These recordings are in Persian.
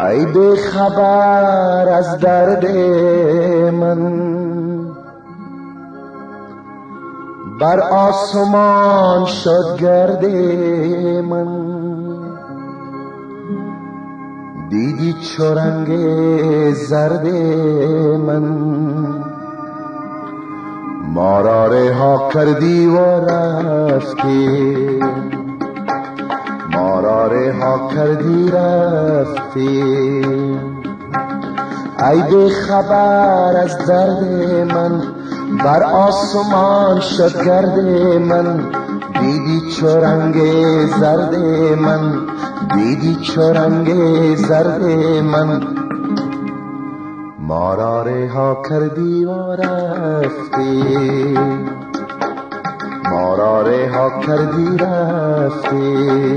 ای بی خبر از درد من، بر آسمان شد گرد من. دیدی چو رنگ زرد من، ما را رها کردی و رفتی، ما را رها کردی رفتی. ای بی خبر از درد من، بر آسمان شد گرد من. دیدی چو رنگ زرد من، دیدی چو رنگ زرد من، ما را رها کردی و رفتی، ما را رها کردی رفتی.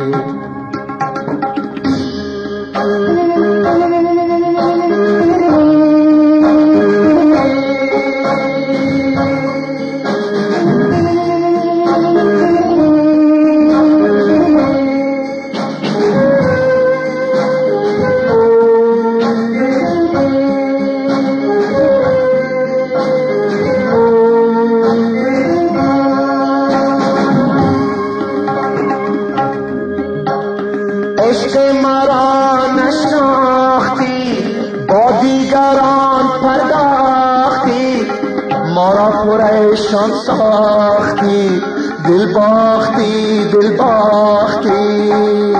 عشق مرا نشناختی، با دیگران پرداختی، ما را پریشان ساختی، دل باختی دل باختی.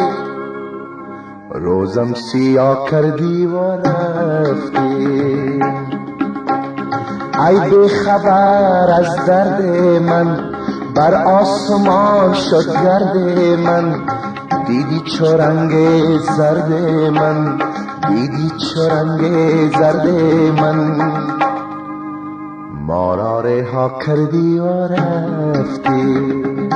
روزم سیاه کردی و رفتی. ای بی خبر از درد من، بر آسمان شد گرد من. دیدی چو رنگ زرد من، دیدی چو رنگ زرد من، ما را رها کردی و رفتی،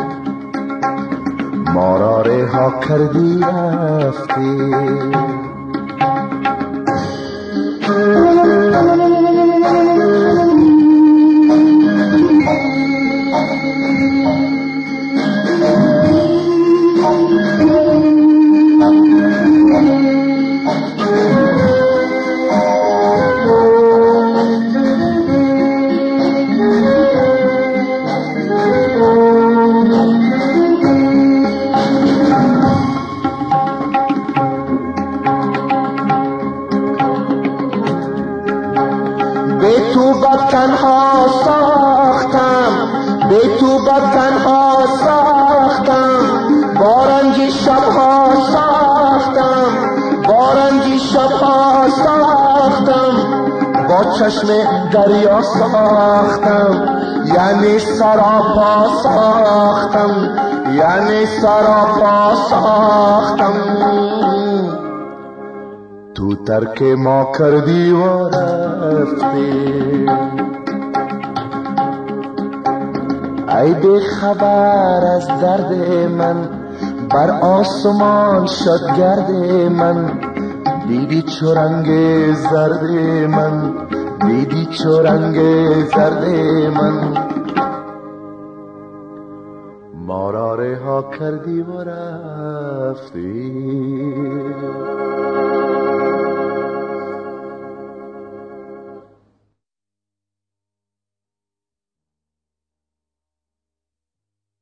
ما را رها کردی رفتی. به تو بد تنها ساختم، به تو بد تنها ساختم، بارنجی شبها ساختم، بارنجی شبها ساختم، با چشم دریا ساختم، یعنی سراپا ساختم، یعنی سراپا ساختم. تو ترک ما کردی و رفتی. ای بی خبر از درد من، بر آسمان شد گرد من. دیدی چو رنگ زرد من، دیدی چو رنگ زرد من، ما را رها کردی و رفتی.